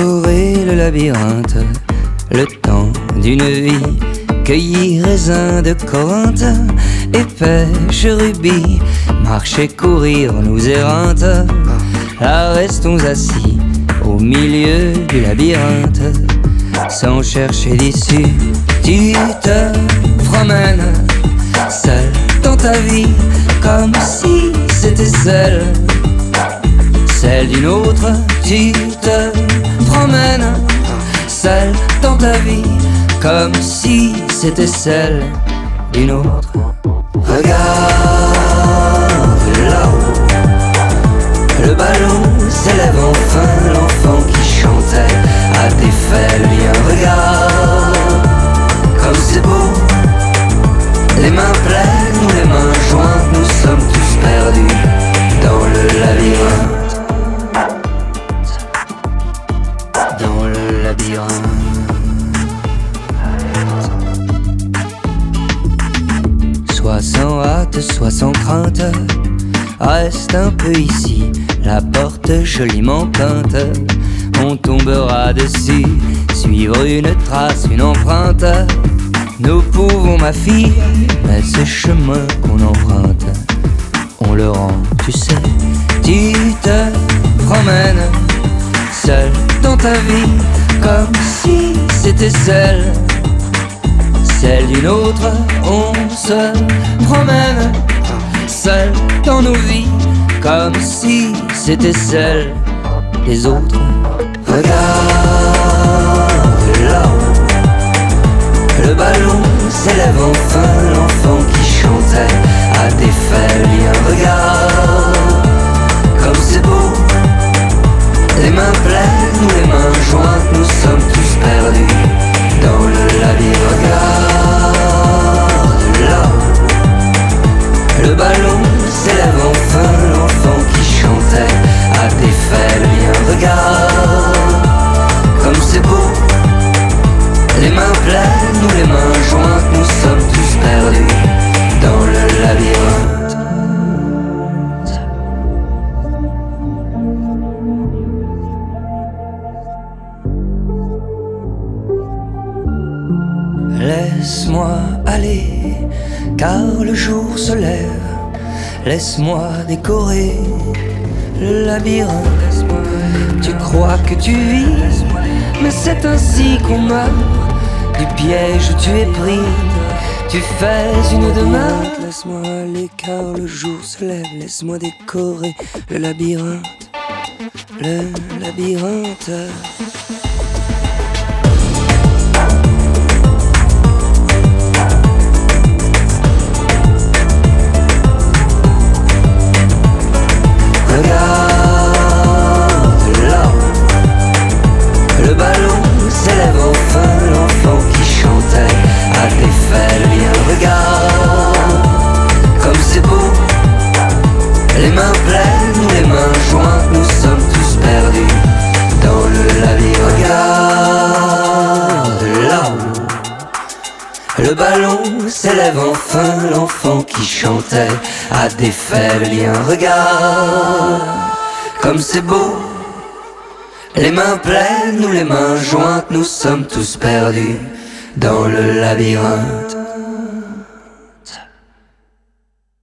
parcourir le labyrinthe, le temps d'une vie, cueillir raisins de Corinthe, et pêche rubis, marcher, courir, nous errantes. Là restons assis au milieu du labyrinthe, sans chercher d'issue. Tu te promènes seul dans ta vie, comme si c'était celle d'une autre. Tu te promènes seul dans ta vie, comme si c'était celle d'une autre. Regarde là-haut, le ballon s'élève enfin, l'enfant qui chantait a défait le lien. Regarde comme c'est beau, les mains pleines ou les mains jointes, nous sommes tous perdus dans le labyrinthe. Dans le labyrinthe. Soit sans hâte, soit sans crainte, reste un peu ici, la porte joliment peinte. On tombera dessus, suivre une trace, une empreinte. Nous pouvons, ma fille, mais ce chemin qu'on emprunte, on le rend, tu sais. Tu te promènes seul dans ta vie, comme si c'était celle d'une autre. On se promène seul dans nos vies, comme si c'était celle des autres. Regarde là-haut, le ballon s'élève enfin, l'enfant qui chantait a défait le lien. Regarde comme c'est beau, les mains pleines ou les mains jointes, nous sommes tous perdus dans le labyrinthe. Regarde là-haut, le ballon s'élève enfin, l'enfant qui chantait a défait le lien. Regarde comme c'est beau, les mains pleines ou les mains jointes, nous sommes tous perdus dans le labyrinthe. Laisse-moi aller, car le jour se lève. Laisse-moi décorer le labyrinthe. Tu crois que tu vis, mais c'est ainsi qu'on meurt. Du piège où tu es pris, tu fais une demande. Laisse-moi aller, car le jour se lève. Laisse-moi décorer le labyrinthe. Le labyrinthe. Regarde là-haut, le ballon s'élève enfin, l'enfant qui chantait a défait le lien. Regarde comme c'est beau, les mains pleines ou les mains jointes, nous sommes tous perdus dans le labyrinthe. Regarde là-haut, le ballon s'élève enfin, l'enfant qui chantait a défait le lien. Regarde comme c'est beau, les mains pleines ou les mains jointes, nous sommes tous perdus dans le labyrinthe.